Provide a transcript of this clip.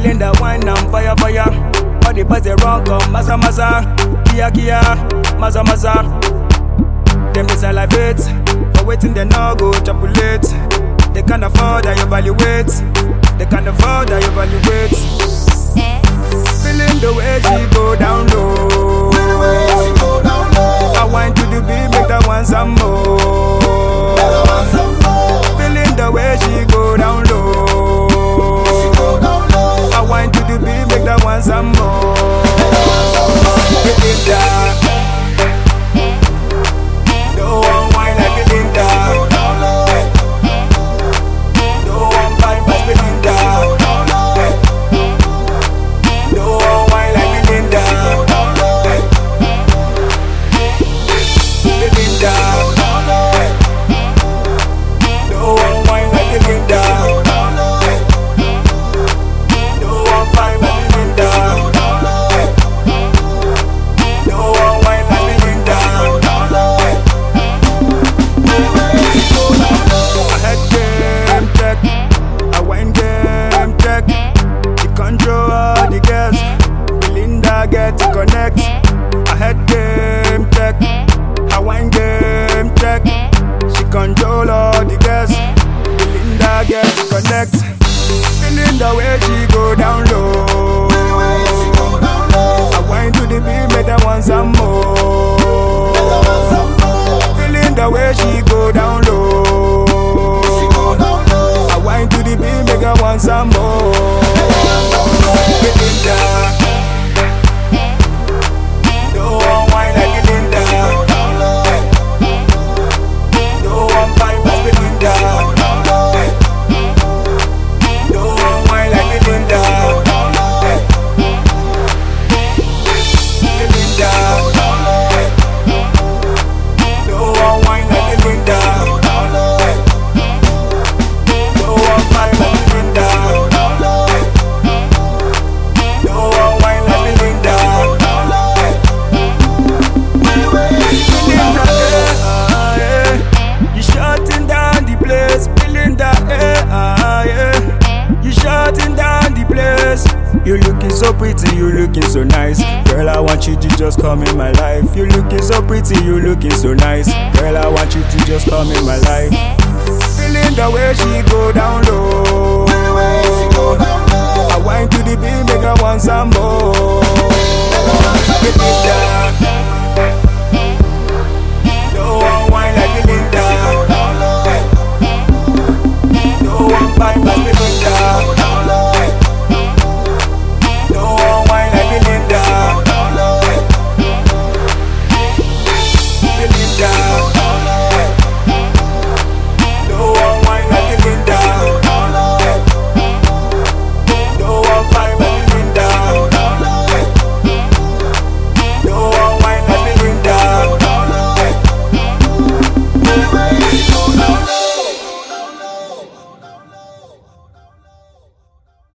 Feeling the wine and fire, fire. All the boys they run come, maza, maza. Kia, kia, maza, maza. Them they salivate, for waiting they no go chapulate. They can't afford that you evaluate. They can't afford that you evaluate. Feeling the way she go down low. I wine to the beat, make that one some more. Feeling the way she go down low. I wine to the beat, make that one some more. Belinda, no one wine like Belinda. No one fine like Belinda. No one wine like Belinda. Belinda, no one wine like Belinda. No one fine like Belinda. No one wine like Belinda. I had game check, I wine game check. She control all the girls, Belinda get to connect. I had game check, I wine game check. She control all the girls, Belinda get to connect. Feeling the way she go down low. I wine to the beat, make that one some more. Feeling the way she go down low. I wine to the beat, make that one some more. Belinda, no one wine like Belinda. No one fine like Belinda. No one wine like Belinda. Belinda, no one wine like Belinda. No one fine like Belinda. No one wine like Belinda. Belinda, yeah. You shutting down the place, Belinda, yeah. You shutting down the place. You looking so pretty, you looking so nice. Girl, I want you to just come in my life. You looking so pretty, you looking so nice. Girl, I want you to just come in my life. Feeling the way she go down low. I wine to the beat, make her want some more.